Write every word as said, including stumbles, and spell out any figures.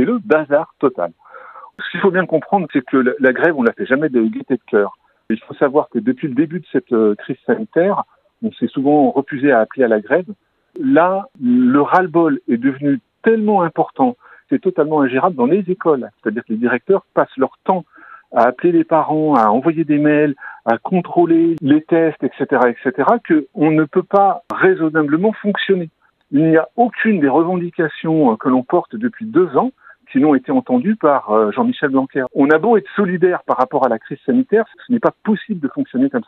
c'était le bazar total. Ce qu'il faut bien comprendre, c'est que la, la grève, on ne la fait jamais de gaieté de cœur. Il faut savoir que depuis le début de cette euh, crise sanitaire, on s'est souvent refusé à appeler à la grève. Là, le ras-le-bol est devenu tellement important, c'est totalement ingérable dans les écoles. C'est-à-dire que les directeurs passent leur temps à appeler les parents, à envoyer des mails, à contrôler les tests, et cetera, et cetera, qu'on ne peut pas raisonnablement fonctionner. Il n'y a aucune des revendications que l'on porte depuis deux ans qui n'ont été entendues par Jean-Michel Blanquer. On a beau être solidaire par rapport à la crise sanitaire, ce n'est pas possible de fonctionner comme ça.